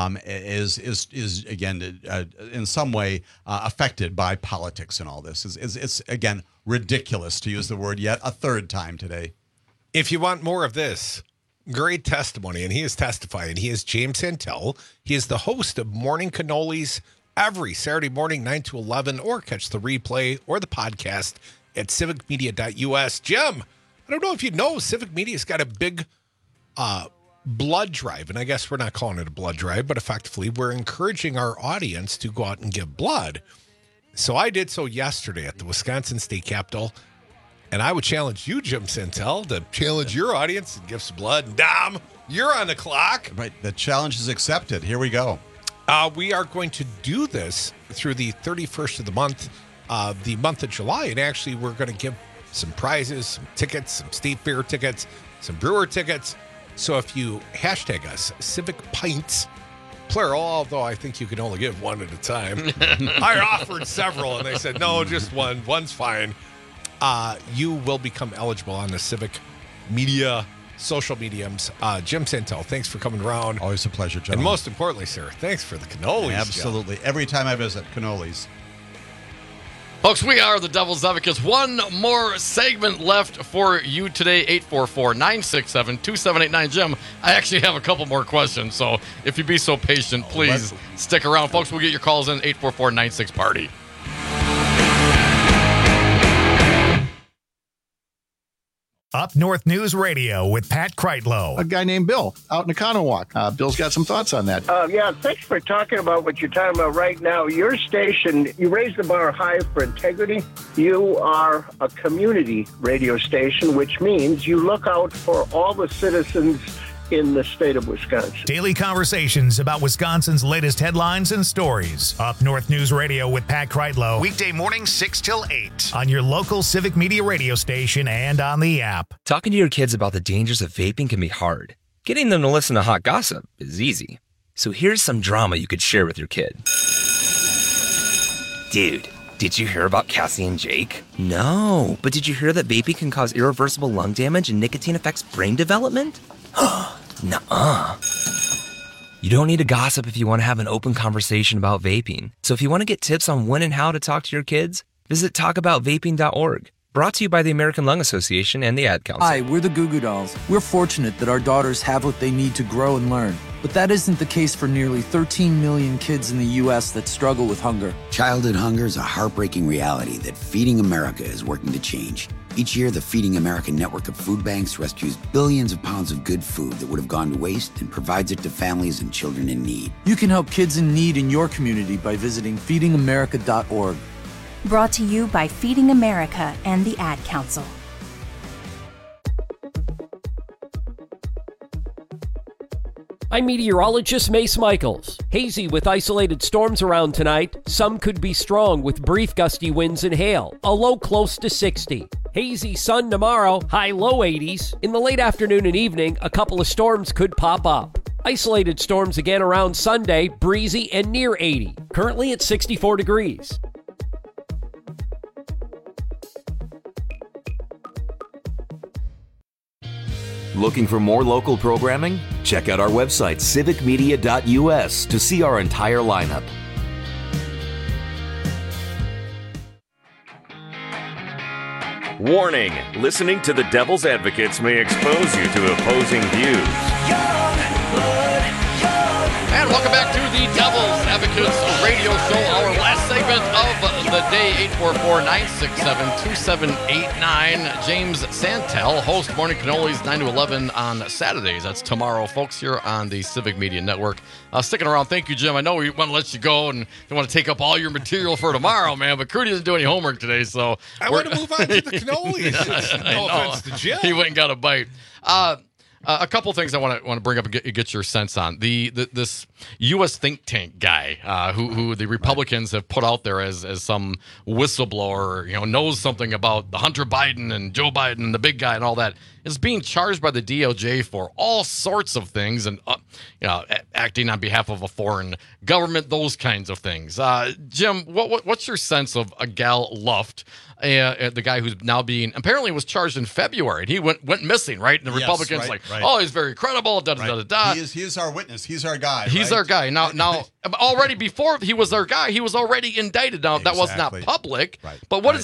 is again, in some way affected by politics and all this. It's again, ridiculous, to use the word yet a third time today.
If you want more of this, great testimony, and he is testifying. He is James Santel. He is the host of Morning Cannolis every Saturday morning, 9 to 11, or catch the replay or the podcast at civicmedia.us. Jim, I don't know if you know, Civic Media's got a big blood drive, and I guess we're not calling it a blood drive, but effectively we're encouraging our audience to go out and give blood. So I did so yesterday at the Wisconsin State Capitol, and I would challenge you, Jim Santel, to challenge your audience and give some blood. And Dom, you're on the clock.
Right, the challenge is accepted. Here we go.
We are going to do this through the 31st of the month of July, and actually we're going to give some prizes, some tickets, some state fair tickets, some brewer tickets. So if you hashtag us, Civic Pints, plural, although I think you can only give one at a time. I offered several, and they said, no, just one. One's fine. You will become eligible on the Civic Media social mediums. Jim Santel, thanks for coming around.
Always a pleasure, John.
And most importantly, sir, thanks for the cannolis.
Absolutely. Jim. Every time I visit, cannolis.
Folks, we are the Devil's Advocates. One more segment left for you today, 844-967-2789. Jim, I actually have a couple more questions, so if you'd be so patient, please stick around. Folks, we'll get your calls in, 844-96-PARTY.
Up North News Radio with Pat Kreitlow.
A guy named Bill out in Economowoc. Bill's got some thoughts on that.
Yeah, thanks for talking about what you're talking about right now. Your station, you raise the bar high for integrity. You are a community radio station, which means you look out for all the citizens in the state of Wisconsin.
Daily conversations about Wisconsin's latest headlines and stories. Up North News Radio with Pat Kreitlow. Weekday mornings 6 till 8 on your local Civic Media radio station and on the app.
Talking to your kids about the dangers of vaping can be hard. Getting them to listen to hot gossip is easy. So here's some drama you could share with your kid. Dude, did you hear about Cassie and Jake? No, but did you hear that vaping can cause irreversible lung damage and nicotine affects brain development? Nuh-uh. You don't need to gossip if you want to have an open conversation about vaping. So if you want to get tips on when and how to talk to your kids, visit talkaboutvaping.org. Brought to you by the American Lung Association and the Ad Council.
Hi, we're the Goo Goo Dolls. We're fortunate that our daughters have what they need to grow and learn. But that isn't the case for nearly 13 million kids in the U.S. that struggle with hunger.
Childhood hunger is a heartbreaking reality that Feeding America is working to change. Each year, the Feeding America network of food banks rescues billions of pounds of good food that would have gone to waste and provides it to families and children in need.
You can help kids in need in your community by visiting feedingamerica.org.
Brought to you by Feeding America and the Ad Council.
I'm meteorologist Mace Michaels. Hazy with isolated storms around tonight. Some could be strong with brief gusty winds and hail. A low close to 60. Hazy sun tomorrow, high low 80s. In the late afternoon and evening, a couple of storms could pop up. Isolated storms again around Sunday, breezy and near 80. Currently at 64 degrees.
Looking for more local programming? Check out our website, civicmedia.us, to see our entire lineup.
Warning, listening to the Devil's Advocates may expose you to opposing views.
And welcome back to the Devil's Advocates radio show, our last segment of the day, 844-967-2789. James Santel, host Morning Cannolis, 9 to 11 on Saturdays. That's tomorrow, folks, here on the Civic Media Network. Sticking around, thank you, Jim. I know we want to let you go and don't want to take up all your material for tomorrow, man, but Crudy doesn't do any homework today, so...
I want to move on to the cannolis. No offense to Jim.
He went and got a bite. A couple things I want to bring up and get your sense on. This U.S. think tank guy who the Republicans have put out there as some whistleblower, knows something about the Hunter Biden and Joe Biden and the big guy and all that, is being charged by the DOJ for all sorts of things and acting on behalf of a foreign government, those kinds of things. Jim, what's your sense of a Gal Luft? The guy who's now apparently was charged in February, and he went missing, right? And the Republicans right. Oh, he's very credible.
He is our witness. He's our guy.
He's our guy. Now, already before he was our guy, he was already indicted. Now that was not public. Right. But what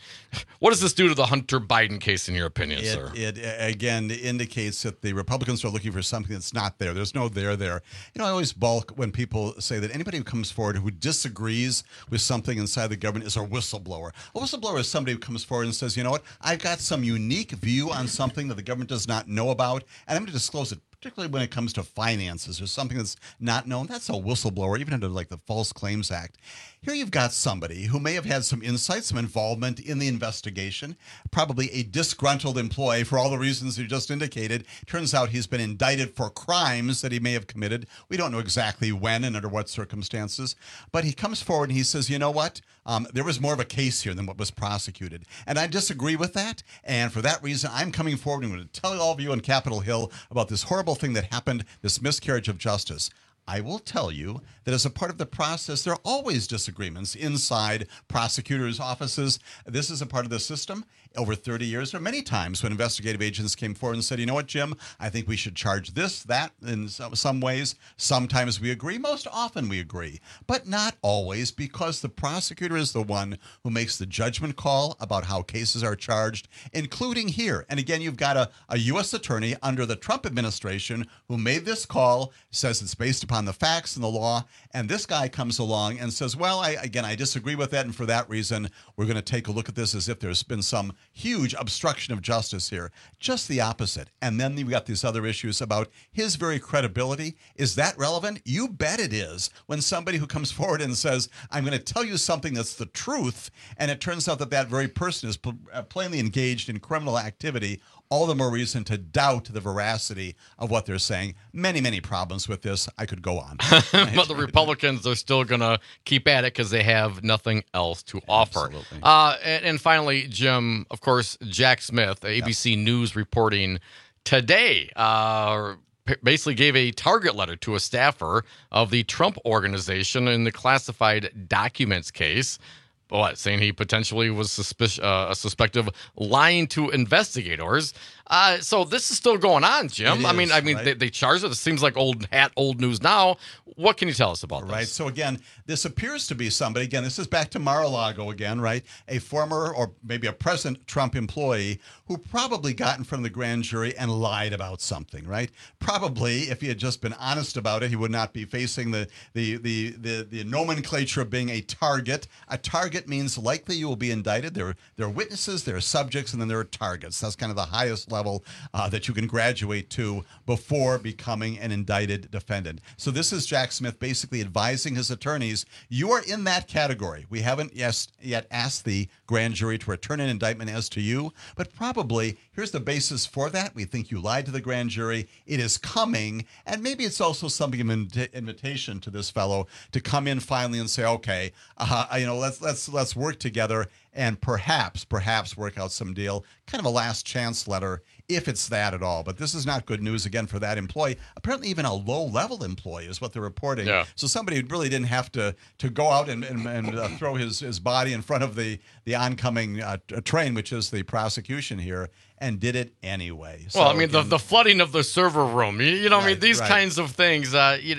does this do to the Hunter Biden case, in your opinion, sir?
It again indicates that the Republicans are looking for something that's not there. There's no there there. I always balk when people say that anybody who comes forward who disagrees with something inside the government is a whistleblower. A whistleblower is somebody who comes forward and says, you know what, I've got some unique view on something that the government does not know about, and I'm going to disclose it. Particularly when it comes to finances or something that's not known. That's a whistleblower, even under like the False Claims Act. Here you've got somebody who may have had some insight, some involvement in the investigation, probably a disgruntled employee for all the reasons you just indicated. Turns out he's been indicted for crimes that he may have committed. We don't know exactly when and under what circumstances. But he comes forward and he says, you know what? There was more of a case here than what was prosecuted. And I disagree with that. And for that reason, I'm coming forward and I'm going to tell all of you on Capitol Hill about this horrible thing that happened, this miscarriage of justice. I will tell you that as a part of the process, there are always disagreements inside prosecutors' offices. This is a part of the system. Over 30 years, there are many times when investigative agents came forward and said, you know what, Jim, I think we should charge this, that, in some ways. Sometimes we agree. Most often we agree. But not always, because the prosecutor is the one who makes the judgment call about how cases are charged, including here. And again, you've got a U.S. attorney under the Trump administration who made this call, says it's based upon the facts and the law, and this guy comes along and says, well, I disagree with that, and for that reason, we're going to take a look at this as if there's been some huge obstruction of justice here. Just the opposite. And then you've got these other issues about his very credibility. Is that relevant? You bet it is. When somebody who comes forward and says, I'm going to tell you something that's the truth, and it turns out that that very person is plainly engaged in criminal activity, all the more reason to doubt the veracity of what they're saying. Many, many problems with this. I could go on.
But the Republicans are still going to keep at it because they have nothing else to offer. And finally, Jim, of course, Jack Smith, ABC News reporting today, basically gave a target letter to a staffer of the Trump organization in the classified documents case. Saying he potentially was suspected of lying to investigators. So this is still going on, Jim. I mean,
right?
they charged it. It seems like old news now. What can you tell us about this?
Right. So again, this appears to be somebody. Again, this is back to Mar-a-Lago again, right? A former or maybe a present Trump employee who probably got in front of the grand jury and lied about something, right? Probably, if he had just been honest about it, he would not be facing the nomenclature of being a target. A target means likely you will be indicted. There are witnesses, there are subjects, and then there are targets. That's kind of the highest level that you can graduate to before becoming an indicted defendant. So this is Jack Smith basically advising his attorneys, you are in that category. We haven't yet asked the grand jury to return an indictment as to you, but probably here's the basis for that. We think you lied to the grand jury. It is coming, and maybe it's also something of an invitation to this fellow to come in finally and say, okay, let's work together and perhaps work out some deal, kind of a last chance letter, if it's that at all. But this is not good news, again, for that employee. Apparently even a low-level employee is what they're reporting.
Yeah.
So somebody who really didn't have to go out and throw his body in front of the oncoming train, which is the prosecution here, and did it anyway. So,
well, I mean, the flooding of the server room, you know, right, I mean, these kinds of things,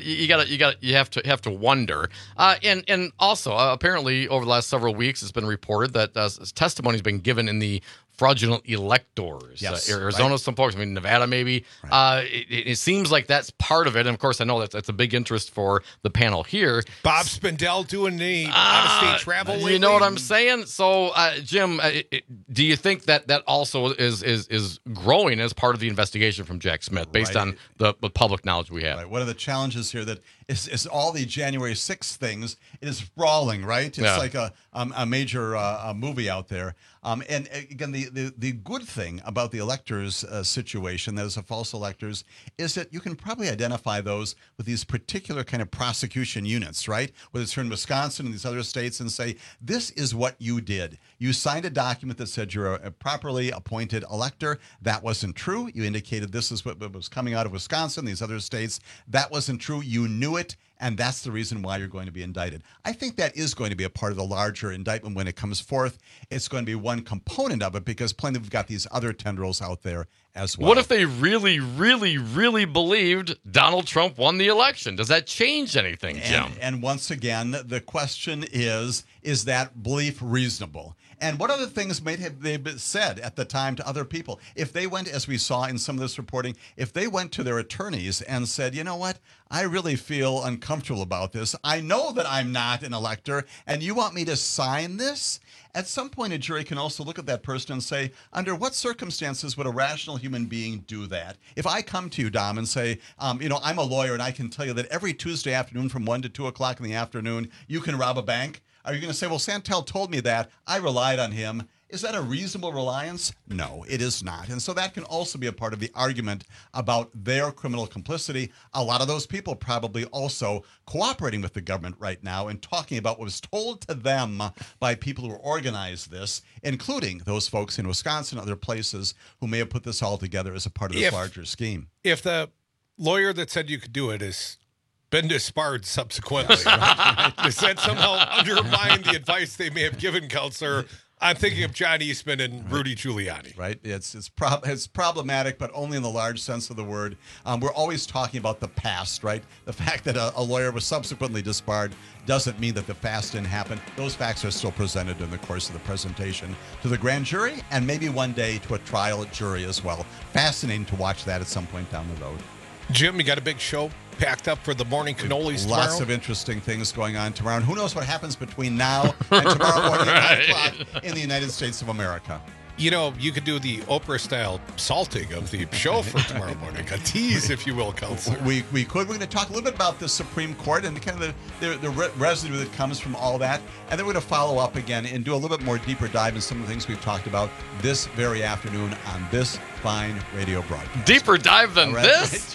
you have to wonder. And also, apparently, over the last several weeks, it's been reported that testimony has been given in the fraudulent electors.
Yes,
Arizona,
right.
Some folks, I mean, Nevada maybe.
Right.
It seems like that's part of it. And, of course, I know that's a big interest for the panel here.
Bob Spindell doing the out-of-state travel lately.
You know what I'm saying? So, Jim, do you think that also is growing as part of the investigation from Jack Smith based on the public knowledge we have?
Right. One of the challenges here that is all the January 6th things is sprawling, right? It's like a major movie out there. And again, the good thing about the electors situation, that is a false electors, is that you can probably identify those with these particular kind of prosecution units, right? Whether it's here in Wisconsin and these other states, and say, this is what you did. You signed a document that said you're a properly appointed elector. That wasn't true. You indicated this is what was coming out of Wisconsin, these other states. That wasn't true. You knew it. And that's the reason why you're going to be indicted. I think that is going to be a part of the larger indictment when it comes forth. It's going to be one component of it because plainly we've got these other tendrils out there as well.
What if they really, really, really believed Donald Trump won the election? Does that change anything, Jim?
And once again, the question is that belief reasonable? And what other things may have they been said at the time to other people? If they went, as we saw in some of this reporting, if they went to their attorneys and said, you know what, I really feel uncomfortable about this. I know that I'm not an elector, and you want me to sign this? At some point, a jury can also look at that person and say, under what circumstances would a rational human being do that? If I come to you, Dom, and say, I'm a lawyer, and I can tell you that every Tuesday afternoon from 1 to 2 o'clock in the afternoon, you can rob a bank. Are you going to say, well, Santel told me that. I relied on him. Is that a reasonable reliance? No, it is not. And so that can also be a part of the argument about their criminal complicity. A lot of those people probably also cooperating with the government right now and talking about what was told to them by people who organized this, including those folks in Wisconsin and other places who may have put this all together as a part of this larger scheme.
If the lawyer that said you could do it is been disbarred subsequently, right? Does that somehow undermine the advice they may have given, Counselor? I'm thinking of John Eastman and Rudy Giuliani.
Right. It's problematic, but only in the large sense of the word. We're always talking about the past, right? The fact that a lawyer was subsequently disbarred doesn't mean that the past didn't happen. Those facts are still presented in the course of the presentation to the grand jury and maybe one day to a trial jury as well. Fascinating to watch that at some point down the road.
Jim, you got a big show packed up for the morning cannolis tomorrow?
Lots of interesting things going on tomorrow. And who knows what happens between now and tomorrow morning at 9 o'clock in the United States of America.
You know, you could do the Oprah-style salting of the show for tomorrow morning. A tease, if you will, Counselor.
We could. We're going to talk a little bit about the Supreme Court and kind of the residue that comes from all that. And then we're going to follow up again and do a little bit more deeper dive in some of the things we've talked about this very afternoon on this fine radio broadcast.
Deeper dive than this?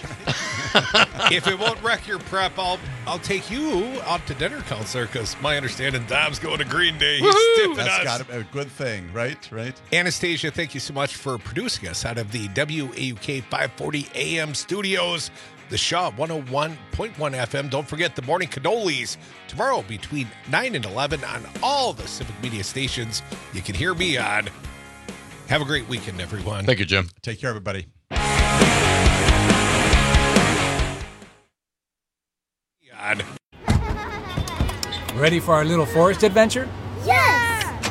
If it won't wreck your prep, I'll take you out to dinner, Counselor, because my understanding Dom's going to Green Day. He's tipping us.
That's got to be a good thing, right?
Anastasia, thank you so much for producing us out of the WAUK 540 AM studios, the Shaw 101.1 FM. Don't forget the morning cannolis tomorrow between 9 and 11 on all the Civic Media stations. You can hear me on Have a great weekend, everyone.
Thank you, Jim.
Take care, everybody.
God.
Ready for our little forest adventure?
Yes!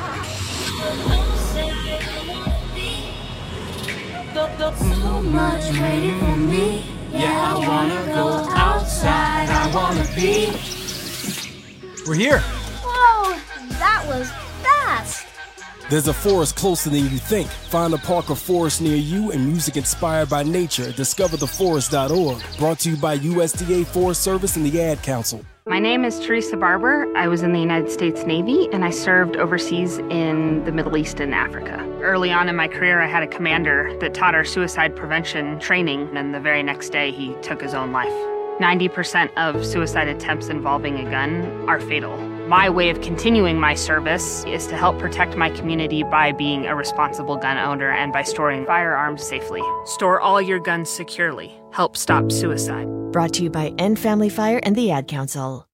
So much waiting for me. Yeah, I wanna go outside. I wanna be.
We're here.
Whoa, that was fast.
There's a forest closer than you think. Find a park or forest near you and music inspired by nature at discovertheforest.org. Brought to you by USDA Forest Service and the Ad Council.
My name is Teresa Barber. I was in the United States Navy and I served overseas in the Middle East and Africa. Early on in my career, I had a commander that taught our suicide prevention training, and the very next day he took his own life. 90% of suicide attempts involving a gun are fatal. My way of continuing my service is to help protect my community by being a responsible gun owner and by storing firearms safely. Store all your guns securely. Help stop suicide.
Brought to you by End Family Fire and the Ad Council.